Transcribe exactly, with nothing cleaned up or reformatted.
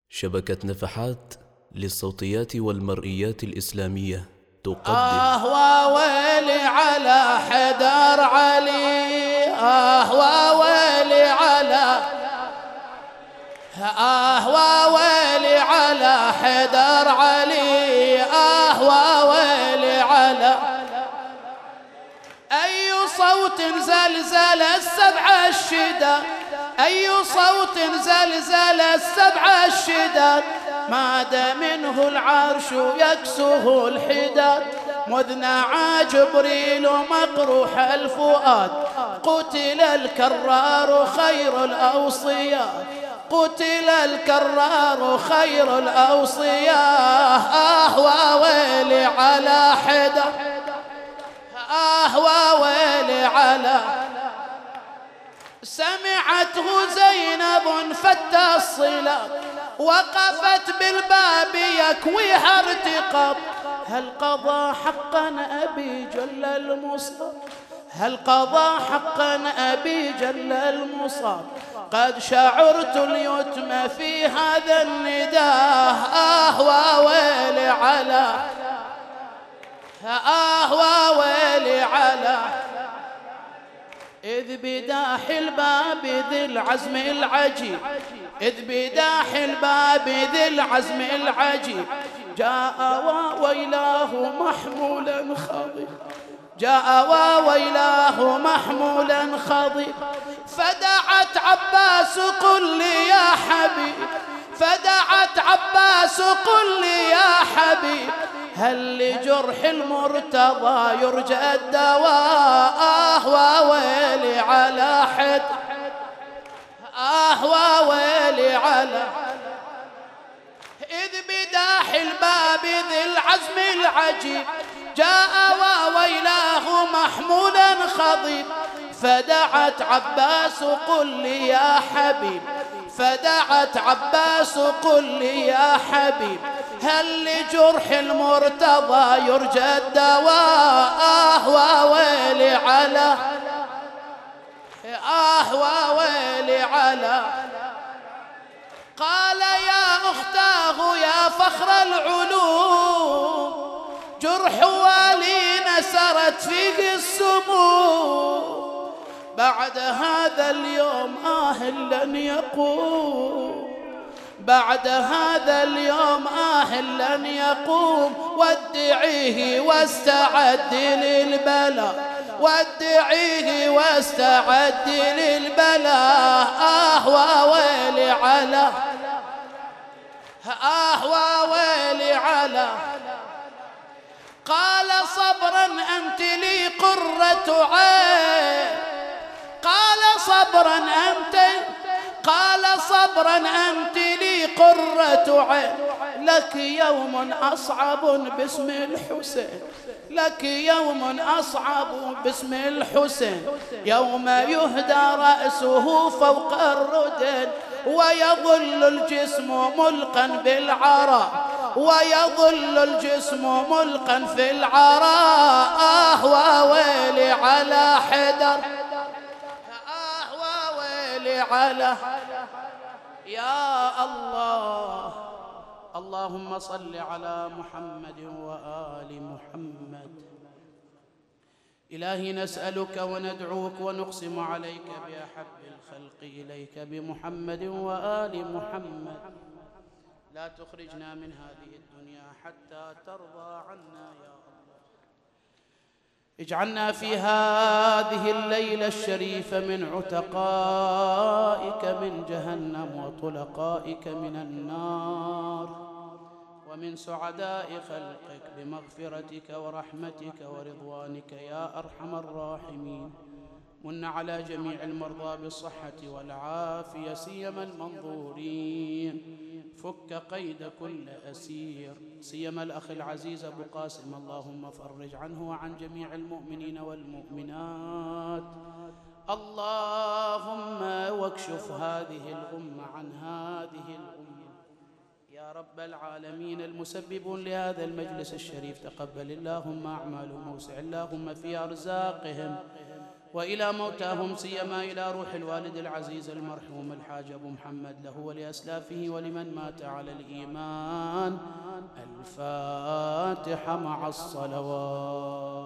شبكة نفحات للصوتيات والمرئيات الإسلامية تقدم آه وويلي على حيدر علي، آه وويلي على آه وويلي على حيدر علي، آه وويلي على أي صوت زلزل السبع الشداد، أي صوت زلزل السبع الشداد، ماد منه العرش يكسه الحداد، مذ نعى جبريل مقروح الفؤاد، قتل الكرار خير الأوصياء، قتل الكرار خير الأوصياء، آه وويلي على حيدر، آه وويلي على سمعته زينب فت الصلات، وقفت بالباب يكويها ارتقاب، هل قضى حقا أبي جل المصاب، هل قضى حقا أبي جل المصاب، قد شعرت اليتم في هذا النداء، آه وويلي على آه وويلي على إذ بداح الباب ذي العزم العجيب، إذ بداح الباب ذي العزم العجيب، جاء وويلاه محمولا خضيب، جاء وويلاه محمولا خضيب، فدعت عباس قل لي يا حبيب، فدعت عباس قل لي يا حبيب، هل لجرح المرتضى يرجى الدواء، آه وويلي على حد، آه وويلي على إذ بداح الباب ذي العزم العجيب، جاء وويلاه محمولا خضيب، فدعت عباس قل لي يا حبيب، فدعت عباس قل لي يا حبيب، هل لجرح المرتضى يرجى الدواء، آه وويلي على آه وويلي على قال يا أختاه يا فخر العلوم، جرح والينا سرت فيه السموم، بعد هذا اليوم آه لن يقوم، بعد هذا اليوم آه لن يقوم، وادعيه واستعد للبلاء، وادعيه واستعد للبلاء، آه وويلي على آه وويلي على قال صبرا أنت لي قرة عين، قال صبرا أنت قال صبرا أنت لي قرة عين، لك يوم أصعب باسم الحسين، لك يوم أصعب باسم الحسين، يوم يهدى رأسه فوق الردن، ويظل الجسم ملقا بالعراء، ويظل الجسم ملقا في العراء، آه وويلي على حيدر، آه وويلي على يا الله، اللهم صل على محمد وآل محمد. إلهي نسألك وندعوك ونقسم عليك بأحب الخلق إليك بمحمد وآل محمد، لا تخرجنا من هذه الدنيا حتى ترضى عنا يا الله، اجعلنا في هذه الليلة الشريفة من عتقائك من جهنم وطلقائك من النار، ومن سعداء خلقك بمغفرتك ورحمتك ورضوانك يا أرحم الراحمين. من على جميع المرضى بالصحة والعافية سيما المنظورين، فك قيد كل أسير، سيما الأخ العزيز أبو قاسم، اللهم فرج عنه وعن جميع المؤمنين والمؤمنات، اللهم واكشف هذه الأمة عن هذه الأمة يا رب العالمين. المسببون لهذا المجلس الشريف تقبل اللهم أعمالهم، ووسع اللهم في أرزاقهم، وإلى موتاهم، سيما إلى روح الوالد العزيز المرحوم الحاج أبو محمد، له ولأسلافه ولمن مات على الإيمان. الفاتحة مع الصلوات.